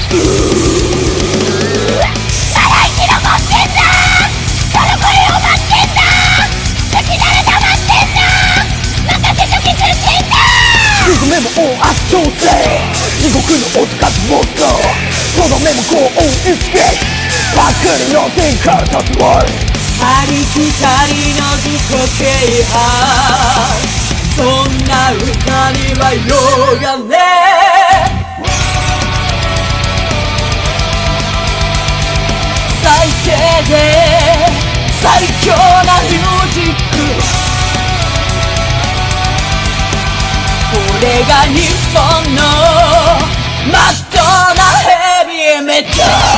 めも大圧調整地獄の音数もっととどめも高音意識パクリの天下立つわありきたりの自己啓発そんな歌には用がね最低で最強なミュージックこれが日本のマッドなヘビーメタル